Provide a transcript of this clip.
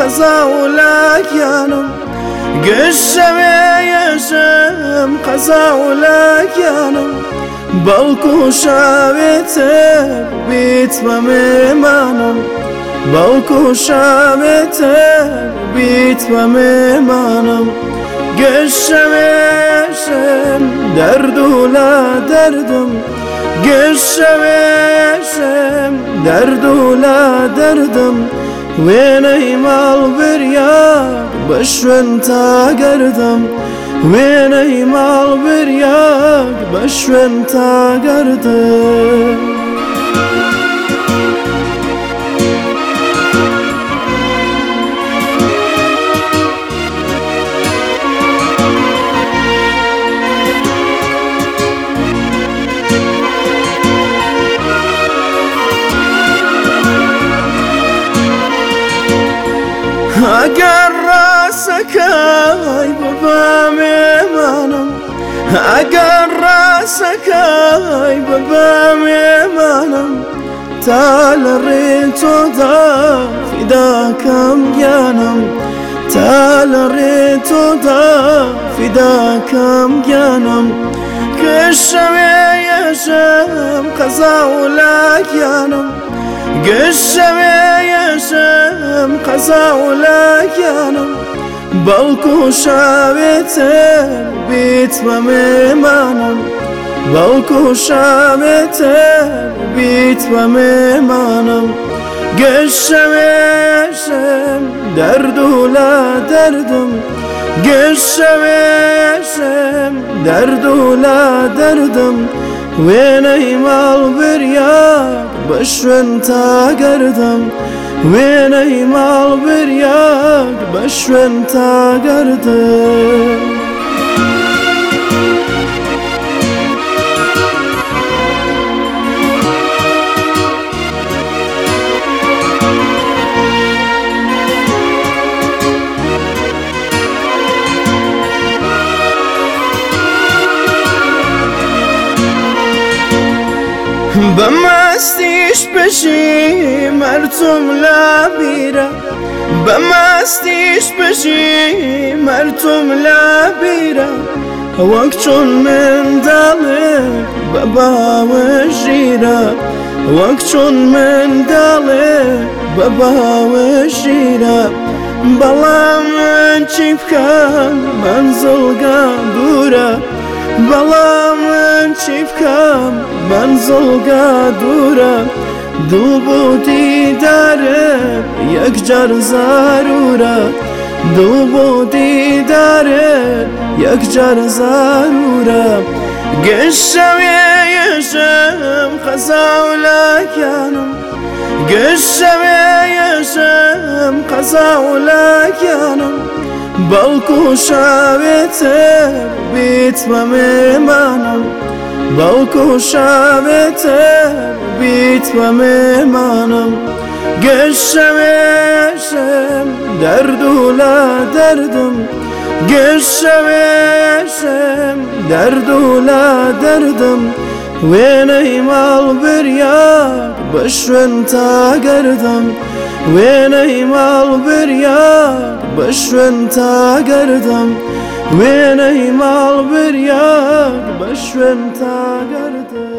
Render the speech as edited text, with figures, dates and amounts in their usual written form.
قەزا و لاکیانم گەشەوێیەژم قەزا و لاکیانم بەڵکو شاوێتر بیتمە مێمانم بەڵکو شاوێتر بیتمە مێمانم گەشەوێشم دەرد و لا دەردم گەشەوێشم دەرد و لا دەردم وێنەی ماڵ بریاک بە شوێن تا گەردم وێنەی ماڵ بریاک بە شوێن تا گەردم ئەگەر ڕاستەکەی ببە مێمانم ئەگەر ڕاستەکەی ببە مێمانم تا لە ڕێ تۆدا فیداکەم گیانم تا لە ڕێ تۆدا فیداکەم گیانم گەشەوێیەژم قەزا و لاکیانم گەشەوێیەژم قەزا و لاکیانم بەڵکو شاوێتر بیتمە مێمانم بەڵکو شاوێتر بیتمە مێمانم گەشەوێشم دەرد و لا دەردم گەشەوێشم دەرد و لا دەردم وێنەی ماڵ بریاک بە شوێن تا گەردم وێنەی ماڵ بریاک بە شوێن تا گەردم بەماستیش پشی مەرتوم لا بیرە بەماستیش پشی مەرتوم لا بیرە وەک چۆن منداڵێک بە باوەژیرە وەک چۆن منداڵێک بە باوەژیرە بەڵام من چی بکەم مەنزڵگا دوورە بەڵام من چی بکەم مەنزڵگا دوورە دوو بۆ دیدارت یەکجار زارورە دوو بۆ دیدارت یەکجار زارورە گەشەوێیەژم قەزا و لاکیانم گەشەوێیەژم قەزا و لاکیانم بەڵکو شاوێتر بیتمە مێمانم بەڵکو شاوێتر بیتمە مێمانم گەشەوێشم دەرد و لا دەردم گەشەوێشم دەرد و لا دەردم وێنەی ماڵ بریاک بە شوێن تا گەردم وێنەی ماڵ بریاک بە شوێن تا گەردم وێنەی ماڵ بریاک بە شوێن تا گەردم